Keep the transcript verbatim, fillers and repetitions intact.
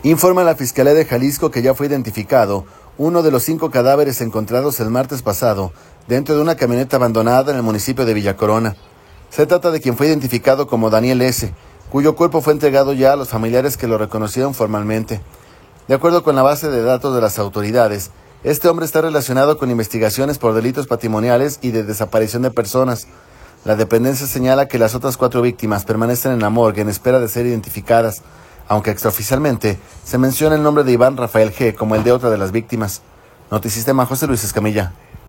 Informa la Fiscalía de Jalisco que ya fue identificado uno de los cinco cadáveres encontrados el martes pasado dentro de una camioneta abandonada en el municipio de Villa Corona. Se trata de quien fue identificado como Daniel S., cuyo cuerpo fue entregado ya a los familiares que lo reconocieron formalmente. De acuerdo con la base de datos de las autoridades, este hombre está relacionado con investigaciones por delitos patrimoniales y de desaparición de personas. La dependencia señala que las otras cuatro víctimas permanecen en la morgue en espera de ser identificadas, aunque extraoficialmente se menciona el nombre de Iván Rafael G. como el de otra de las víctimas. Notisistema, José Luis Escamilla.